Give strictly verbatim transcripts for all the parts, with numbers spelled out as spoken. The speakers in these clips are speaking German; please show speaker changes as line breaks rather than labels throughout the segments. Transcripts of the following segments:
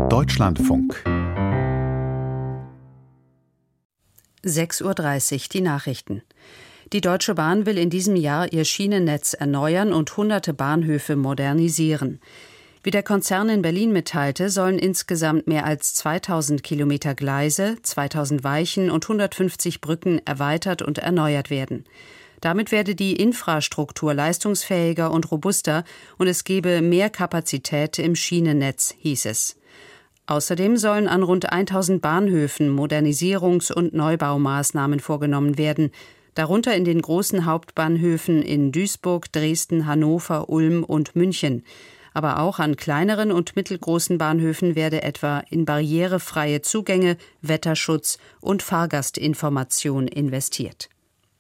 Deutschlandfunk.
sechs Uhr dreißig, die Nachrichten. Die Deutsche Bahn will in diesem Jahr ihr Schienennetz erneuern und hunderte Bahnhöfe modernisieren. Wie der Konzern in Berlin mitteilte, sollen insgesamt mehr als zweitausend Kilometer Gleise, zweitausend Weichen und hundertfünfzig Brücken erweitert und erneuert werden. Damit werde die Infrastruktur leistungsfähiger und robuster und es gebe mehr Kapazität im Schienennetz, hieß es. Außerdem sollen an rund tausend Bahnhöfen Modernisierungs- und Neubaumaßnahmen vorgenommen werden, darunter in den großen Hauptbahnhöfen in Duisburg, Dresden, Hannover, Ulm und München. Aber auch an kleineren und mittelgroßen Bahnhöfen werde etwa in barrierefreie Zugänge, Wetterschutz und Fahrgastinformation investiert.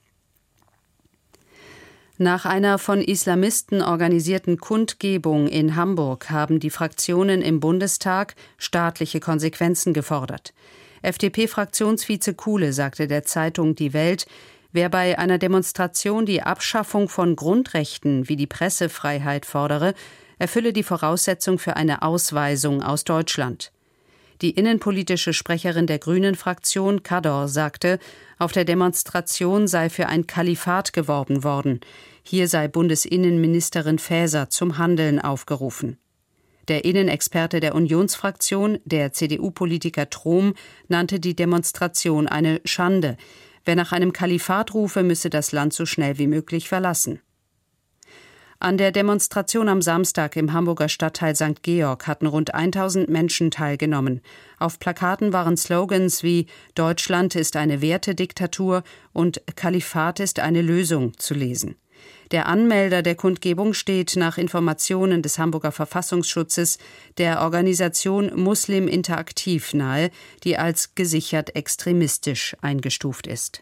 Nach einer von Islamisten organisierten Kundgebung in Hamburg haben die Fraktionen im Bundestag staatliche Konsequenzen gefordert. F D P-Fraktionsvize Kuhle sagte der Zeitung Die Welt, wer bei einer Demonstration die Abschaffung von Grundrechten wie die Pressefreiheit fordere, erfülle die Voraussetzung für eine Ausweisung aus Deutschland. Die innenpolitische Sprecherin der Grünen-Fraktion, Kador, sagte, auf der Demonstration sei für ein Kalifat geworben worden. Hier sei Bundesinnenministerin Faeser zum Handeln aufgerufen. Der Innenexperte der Unionsfraktion, der C D U-Politiker Trom, nannte die Demonstration eine Schande. Wer nach einem Kalifat rufe, müsse das Land so schnell wie möglich verlassen. An der Demonstration am Samstag im Hamburger Stadtteil Sankt Georg hatten rund tausend Menschen teilgenommen. Auf Plakaten waren Slogans wie »Deutschland ist eine Wertediktatur« und »Kalifat ist eine Lösung« zu lesen. Der Anmelder der Kundgebung steht nach Informationen des Hamburger Verfassungsschutzes der Organisation Muslim Interaktiv nahe, die als gesichert extremistisch eingestuft ist.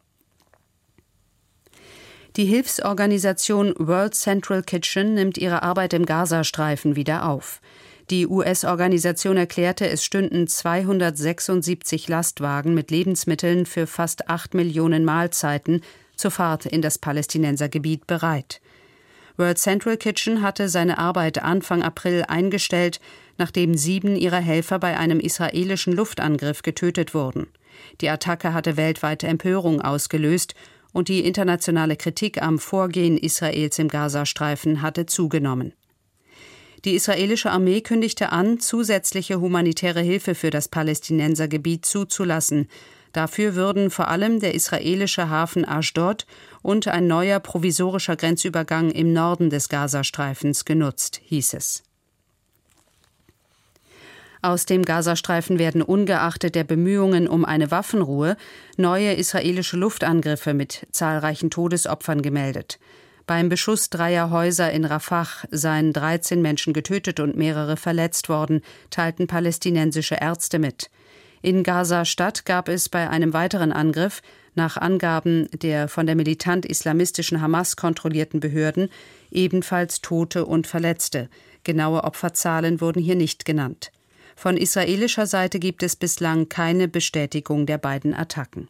Die Hilfsorganisation World Central Kitchen nimmt ihre Arbeit im Gazastreifen wieder auf. Die U S-Organisation erklärte, es stünden zweihundertsechsundsiebzig Lastwagen mit Lebensmitteln für fast acht Millionen Mahlzeiten zur Fahrt in das Palästinensergebiet bereit. World Central Kitchen hatte seine Arbeit Anfang April eingestellt, nachdem sieben ihrer Helfer bei einem israelischen Luftangriff getötet wurden. Die Attacke hatte weltweite Empörung ausgelöst und die internationale Kritik am Vorgehen Israels im Gazastreifen hatte zugenommen. Die israelische Armee kündigte an, zusätzliche humanitäre Hilfe für das Palästinensergebiet zuzulassen. Dafür würden vor allem der israelische Hafen Aschdod und ein neuer provisorischer Grenzübergang im Norden des Gazastreifens genutzt, hieß es. Aus dem Gazastreifen werden ungeachtet der Bemühungen um eine Waffenruhe neue israelische Luftangriffe mit zahlreichen Todesopfern gemeldet. Beim Beschuss dreier Häuser in Rafah seien dreizehn Menschen getötet und mehrere verletzt worden, teilten palästinensische Ärzte mit. In Gaza-Stadt gab es bei einem weiteren Angriff, nach Angaben der von der militant-islamistischen Hamas kontrollierten Behörden, ebenfalls Tote und Verletzte. Genaue Opferzahlen wurden hier nicht genannt. Von israelischer Seite gibt es bislang keine Bestätigung der beiden Attacken.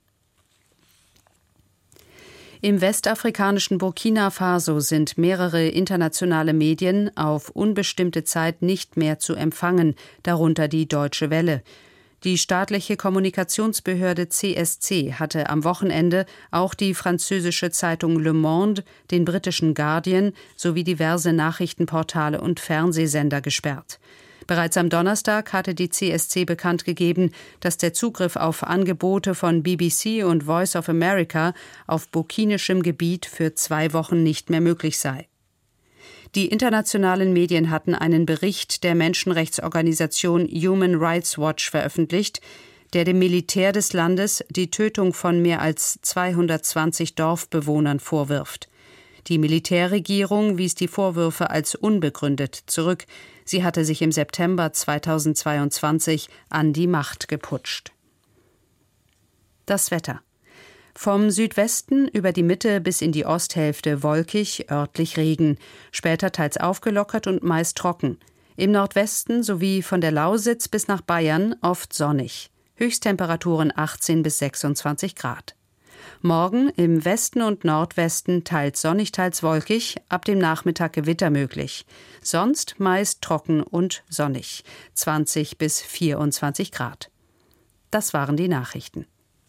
Im westafrikanischen Burkina Faso sind mehrere internationale Medien auf unbestimmte Zeit nicht mehr zu empfangen, darunter die Deutsche Welle. Die staatliche Kommunikationsbehörde C S C hatte am Wochenende auch die französische Zeitung Le Monde, den britischen Guardian sowie diverse Nachrichtenportale und Fernsehsender gesperrt. Bereits am Donnerstag hatte die C S C bekannt gegeben, dass der Zugriff auf Angebote von B B C und Voice of America auf burkinischem Gebiet für zwei Wochen nicht mehr möglich sei. Die internationalen Medien hatten einen Bericht der Menschenrechtsorganisation Human Rights Watch veröffentlicht, der dem Militär des Landes die Tötung von mehr als zweihundertzwanzig Dorfbewohnern vorwirft. Die Militärregierung wies die Vorwürfe als unbegründet zurück. Sie hatte sich im September zweitausendzweiundzwanzig an die Macht geputscht. Das Wetter. Vom Südwesten über die Mitte bis in die Osthälfte wolkig, örtlich Regen, später teils aufgelockert und meist trocken. Im Nordwesten sowie von der Lausitz bis nach Bayern oft sonnig. Höchsttemperaturen achtzehn bis sechsundzwanzig Grad. Morgen im Westen und Nordwesten teils sonnig, teils wolkig, ab dem Nachmittag Gewitter möglich. Sonst meist trocken und sonnig. zwanzig bis vierundzwanzig Grad. Das waren die Nachrichten.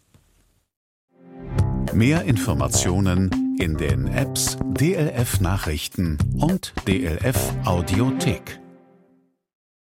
Mehr Informationen in den Apps D L F Nachrichten und D L F Audiothek.